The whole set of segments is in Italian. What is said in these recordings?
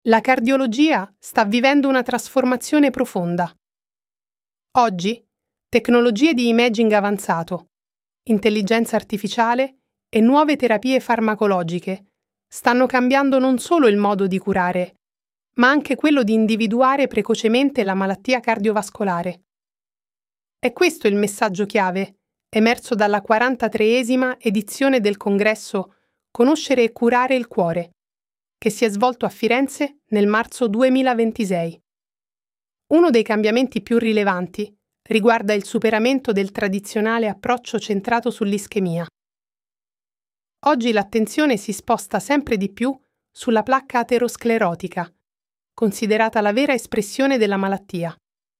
La cardiologia sta vivendo una trasformazione profonda. Oggi, tecnologie di imaging avanzato, intelligenza artificiale e nuove terapie farmacologiche stanno cambiando non solo il modo di curare, ma anche quello di individuare precocemente la malattia cardiovascolare. È questo il messaggio chiave, emerso dalla 43esima edizione del congresso Conoscere e curare il cuore, che si è svolto a Firenze nel marzo 2026. Uno dei cambiamenti più rilevanti riguarda il superamento del tradizionale approccio centrato sull'ischemia. Oggi l'attenzione si sposta sempre di più sulla placca aterosclerotica, considerata la vera espressione della malattia.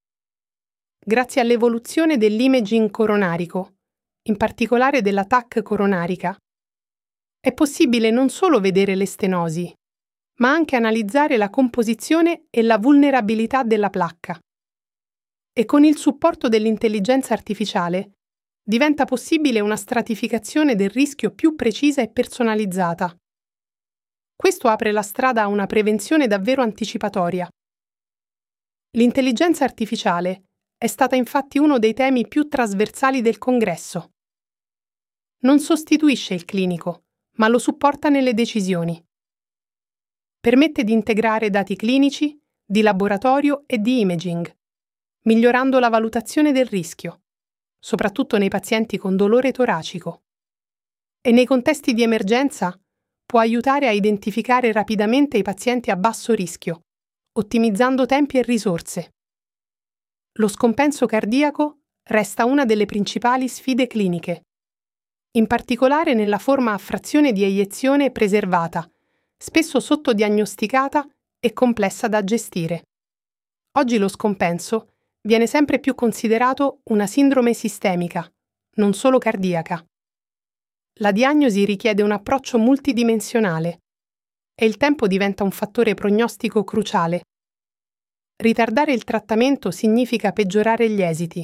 Grazie all'evoluzione dell'imaging coronarico, in particolare della TAC coronarica, è possibile non solo vedere le stenosi, ma anche analizzare la composizione e la vulnerabilità della placca. E con il supporto dell'intelligenza artificiale diventa possibile una stratificazione del rischio più precisa e personalizzata. Questo apre la strada a una prevenzione davvero anticipatoria. L'intelligenza artificiale è stata infatti uno dei temi più trasversali del congresso. Non sostituisce il clinico, ma lo supporta nelle decisioni. Permette di integrare dati clinici, di laboratorio e di imaging, migliorando la valutazione del rischio, soprattutto nei pazienti con dolore toracico. E nei contesti di emergenza può aiutare a identificare rapidamente i pazienti a basso rischio, ottimizzando tempi e risorse. Lo scompenso cardiaco resta una delle principali sfide cliniche, in particolare nella forma a frazione di eiezione preservata, spesso sottodiagnosticata e complessa da gestire. Oggi lo scompenso viene sempre più considerato una sindrome sistemica, non solo cardiaca. La diagnosi richiede un approccio multidimensionale e il tempo diventa un fattore prognostico cruciale. Ritardare il trattamento significa peggiorare gli esiti.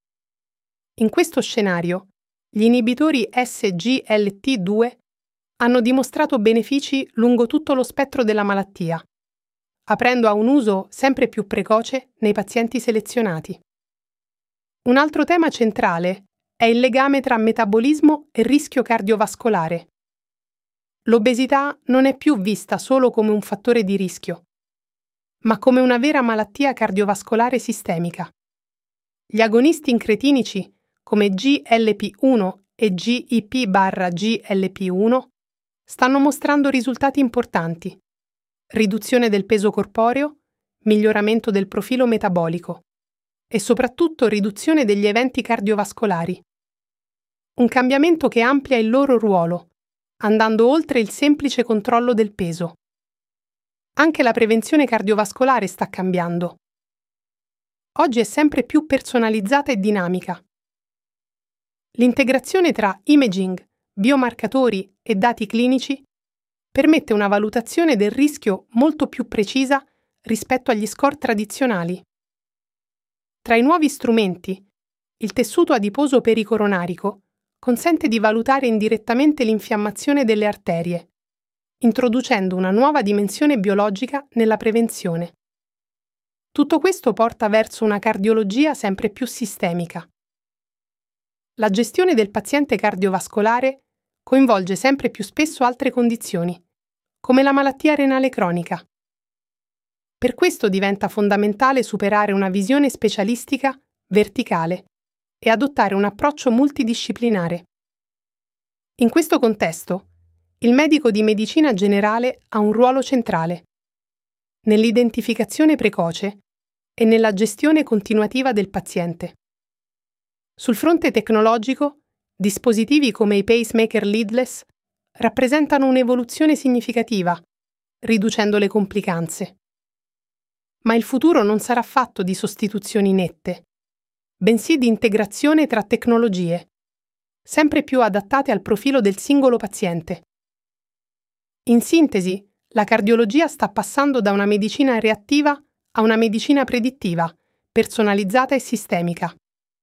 In questo scenario, gli inibitori SGLT2 hanno dimostrato benefici lungo tutto lo spettro della malattia, aprendo a un uso sempre più precoce nei pazienti selezionati. Un altro tema centrale è il legame tra metabolismo e rischio cardiovascolare. L'obesità non è più vista solo come un fattore di rischio, ma come una vera malattia cardiovascolare sistemica. Gli agonisti incretinici, come GLP-1 e GIP/GLP-1, stanno mostrando risultati importanti: riduzione del peso corporeo, miglioramento del profilo metabolico e soprattutto riduzione degli eventi cardiovascolari. Un cambiamento che amplia il loro ruolo, andando oltre il semplice controllo del peso. Anche la prevenzione cardiovascolare sta cambiando. Oggi è sempre più personalizzata e dinamica. L'integrazione tra imaging, biomarcatori e dati clinici permette una valutazione del rischio molto più precisa rispetto agli score tradizionali. Tra i nuovi strumenti, il tessuto adiposo pericoronarico consente di valutare indirettamente l'infiammazione delle arterie, introducendo una nuova dimensione biologica nella prevenzione. Tutto questo porta verso una cardiologia sempre più sistemica. La gestione del paziente cardiovascolare coinvolge sempre più spesso altre condizioni, come la malattia renale cronica. Per questo diventa fondamentale superare una visione specialistica verticale e adottare un approccio multidisciplinare. In questo contesto, il medico di medicina generale ha un ruolo centrale nell'identificazione precoce e nella gestione continuativa del paziente. Sul fronte tecnologico, dispositivi come i pacemaker leadless rappresentano un'evoluzione significativa, riducendo le complicanze. Ma il futuro non sarà fatto di sostituzioni nette, bensì di integrazione tra tecnologie, sempre più adattate al profilo del singolo paziente. In sintesi, la cardiologia sta passando da una medicina reattiva a una medicina predittiva, personalizzata e sistemica.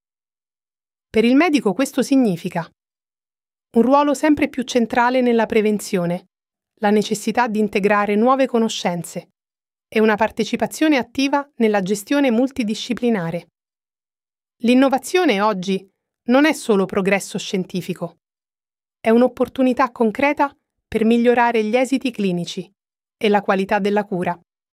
Per il medico questo significa un ruolo sempre più centrale nella prevenzione, la necessità di integrare nuove conoscenze, e una partecipazione attiva nella gestione multidisciplinare. L'innovazione oggi non è solo progresso scientifico, è un'opportunità concreta per migliorare gli esiti clinici e la qualità della cura.